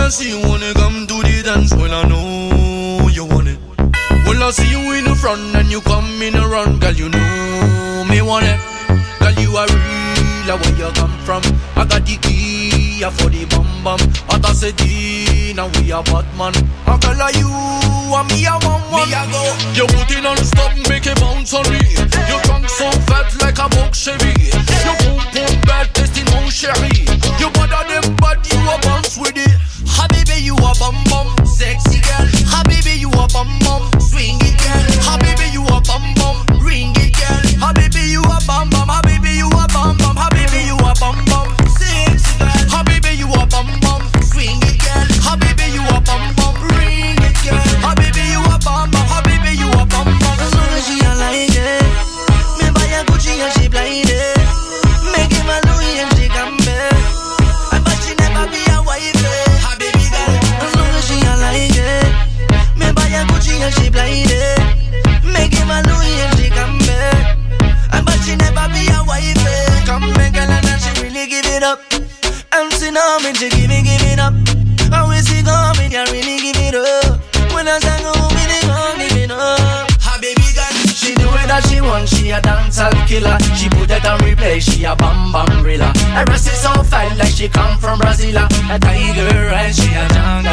I see you wanna come to the dance, well I know you want it. Well I see you in the front and you come in the run, girl you know me want it. Girl you are real, where you come from. I got the key for the bum bum. I got city, now we are Batman. I call you and me a one. Me a go. You put it on stop, make it bounce on me. You trunk so fat like a box Chevy. You boom boom bad, tasting mon chéri. You bother them but you a bounce with it. Habibi you a bum bum, sexy girl. Habibi you a bum bum, swing it girl. Habibi you a bum bum, ring it girl. Habibi you a bum bum, habibi you a bum bum, habibi you a bum bum, sexy girl. Habibi you a bum bum, swing it girl. Habibi you a bum bum, ring it girl. Habibi you a bum bum, habibi you a bum bum. As long as she a like it, me buy a Gucci and she blind it. Make him a Louis and she come back. But she never be a wife. Habibi girl. As long as she a like it, me buy a Gucci and she blind it. Make him a Louis and she come back. But she never be a wife. Come back girl and she really give it up. I'm sitting on me, she give it up. I will see coming, you really give it up. When I sang home, me they gon' give it up. Habibi girl, she do it that she wants. She a dancehall killer. She put it on replay. She a bam bam rilla. Her breast is so fine like she come from Brazil. A tiger and she a jungle